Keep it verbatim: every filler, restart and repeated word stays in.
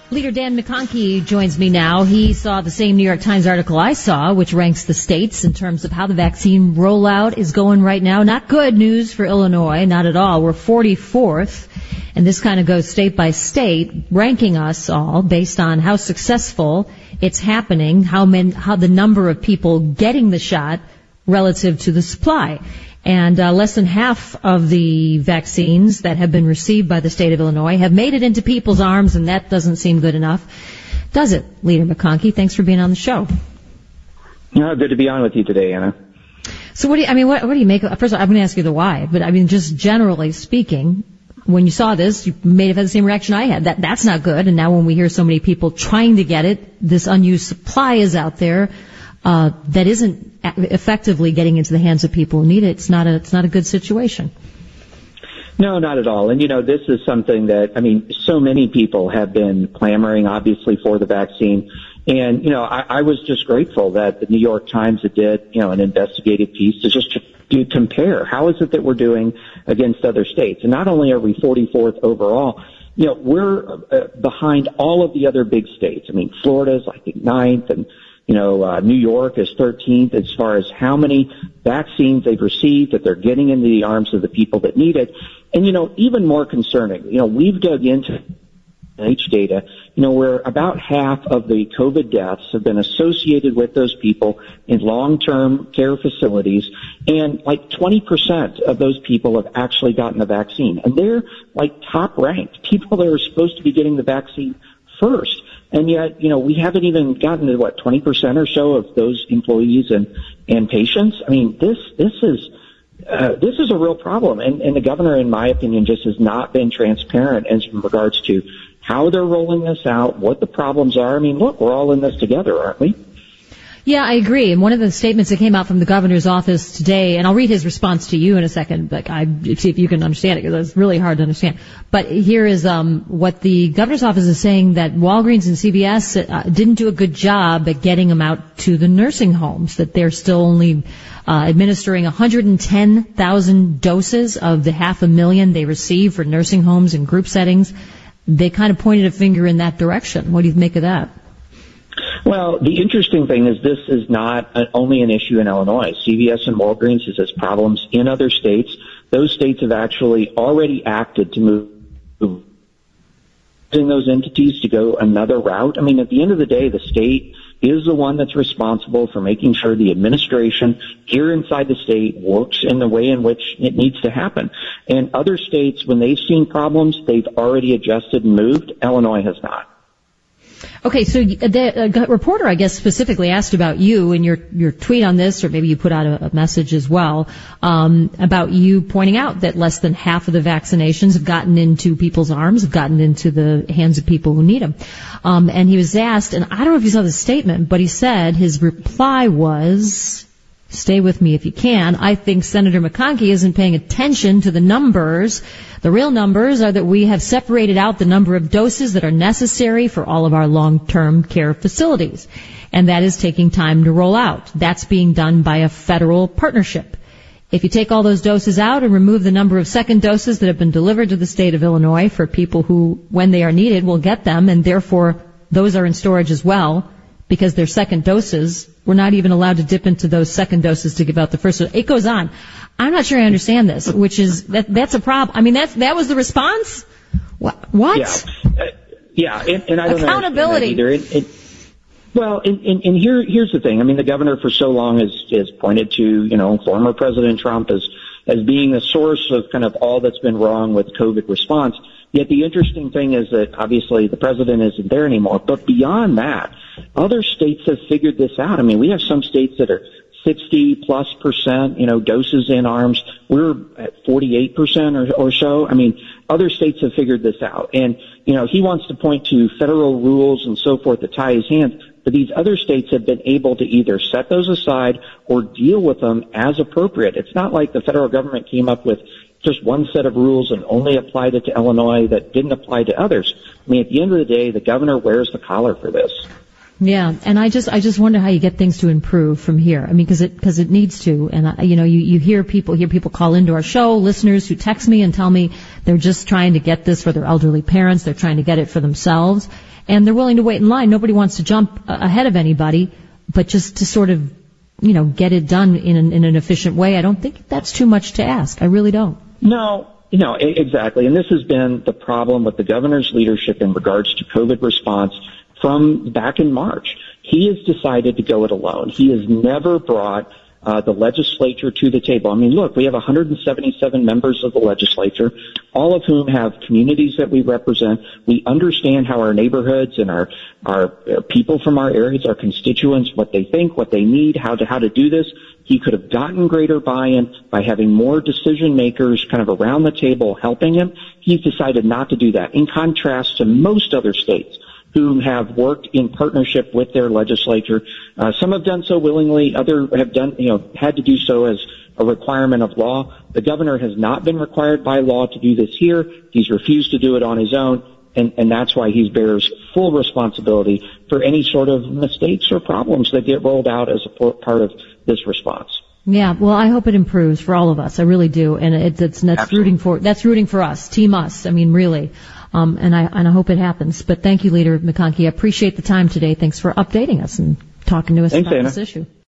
Leader Dan McConkey joins me now. He saw the same New York Times article I saw, which ranks the states in terms of how the vaccine rollout is going right now. Not good news for Illinois, not at all. We're forty-fourth, and this kind of goes state by state, ranking us all based on how successful it's happening, how many, how the number of people getting the shot relative to the supply. And uh, less than half of the vaccines that have been received by the state of Illinois have made it into people's arms, and that doesn't seem good enough. Does it, Leader McConkey? Thanks for being on the show. No, good to be on with you today, Anna. So what do you, I mean, what, what do you make of, first of all, I'm going to ask you the why, but I mean, just generally speaking, when you saw this, you may have had the same reaction I had. That That's not good, and now when we hear so many people trying to get it, this unused supply is out there. Uh, that isn't effectively getting into the hands of people who need it. It's not a, it's not a good situation. No, not at all. And, you know, this is something that, I mean, so many people have been clamoring, obviously, for the vaccine. And, you know, I, I was just grateful that the New York Times did, you know, an investigative piece to just to, to compare. How is it that we're doing against other states? And not only are we forty-fourth overall, you know, we're uh, behind all of the other big states. I mean, Florida's, I think, ninth, and You know, uh, New York is thirteenth as far as how many vaccines they've received, that they're getting into the arms of the people that need it. And, you know, even more concerning, you know, we've dug into N I H data, you know, where about half of the COVID deaths have been associated with those people in long-term care facilities, and like twenty percent of those people have actually gotten the vaccine. And they're like top-ranked, people that are supposed to be getting the vaccine first. And yet, you know, we haven't even gotten to, what, twenty percent or so of those employees and, and patients. I mean, this, this is, uh, this is a real problem. And, and the governor, in my opinion, just has not been transparent as in regards to how they're rolling this out, what the problems are. I mean, look, we're all in this together, aren't we? Yeah, I agree. And one of the statements that came out from the governor's office today, and I'll read his response to you in a second, but I see if you can understand it, because it's really hard to understand. But here is um, what the governor's office is saying, that Walgreens and C V S uh, didn't do a good job at getting them out to the nursing homes, that they're still only uh, administering one hundred ten thousand doses of the half a million they receive for nursing homes and group settings. They kind of pointed a finger in that direction. What do you make of that? Well, the interesting thing is this is not only an issue in Illinois. C V S and Walgreens has problems in other states. Those states have actually already acted to move those entities to go another route. I mean, at the end of the day, the state is the one that's responsible for making sure the administration here inside the state works in the way in which it needs to happen. And other states, when they've seen problems, they've already adjusted and moved. Illinois has not. Okay, so the uh, reporter, I guess, specifically asked about you and your your tweet on this, or maybe you put out a, a message as well, um, about you pointing out that less than half of the vaccinations have gotten into people's arms, have gotten into the hands of people who need them. Um, and he was asked, and I don't know if you saw the statement, but he said his reply was, stay with me if you can, I think Senator McConkey isn't paying attention to the numbers. The real numbers are that we have separated out the number of doses that are necessary for all of our long-term care facilities. And that is taking time to roll out. That's being done by a federal partnership. If you take all those doses out and remove the number of second doses that have been delivered to the state of Illinois for people who, when they are needed, will get them, and therefore those are in storage as well, because they're second doses, we're not even allowed to dip into those second doses to give out the first. It goes on. I'm not sure I understand this, which is, that that's a problem. I mean, that's, that was the response? What? What? Yeah, uh, yeah and, and I don't Accountability. know either. It, it, well, and, and, and here, here's the thing. I mean, the governor for so long has, has pointed to, you know, former President Trump as, as being the source of kind of all that's been wrong with COVID response. Yet the interesting thing is that obviously the president isn't there anymore. But beyond that, other states have figured this out. I mean, we have some states that are sixty plus percent, you know, doses in arms. We're at forty-eight percent or, or so. I mean, other states have figured this out. And, you know, he wants to point to federal rules and so forth to tie his hands. But these other states have been able to either set those aside or deal with them as appropriate. It's not like the federal government came up with just one set of rules and only applied it to Illinois that didn't apply to others. I mean, at the end of the day, the governor wears the collar for this. Yeah, and I just I just wonder how you get things to improve from here. I mean, because it because it needs to. And I, you know, you you hear people hear people call into our show, listeners who text me and tell me they're just trying to get this for their elderly parents. They're trying to get it for themselves, and they're willing to wait in line. Nobody wants to jump ahead of anybody, but just to sort of, you know, get it done in an, in an efficient way. I don't think that's too much to ask. I really don't. No. You know, exactly. And this has been the problem with the governor's leadership in regards to COVID response from back in March. He has decided to go it alone. He has never brought uh, the legislature to the table. I mean, look, we have one hundred seventy-seven members of the legislature, all of whom have communities that we represent. We understand how our neighborhoods and our, our, our people from our areas, our constituents, what they think, what they need, how to, how to do this. He could have gotten greater buy-in by having more decision makers kind of around the table helping him. He's decided not to do that, in contrast to most other states who have worked in partnership with their legislature. Uh, some have done so willingly, others have done, you know, had to do so as a requirement of law. The governor has not been required by law to do this here. He's refused to do it on his own, and, and that's why he bears full responsibility for any sort of mistakes or problems that get rolled out as a part of this response. Yeah, well, I hope it improves for all of us. I really do, and it's, it's that's Absolutely. rooting for that's rooting for us, Team Us. I mean, really, um, and I and I hope it happens. But thank you, Leader McConkey. I appreciate the time today. Thanks for updating us and talking to us Thanks, about Anna. this issue.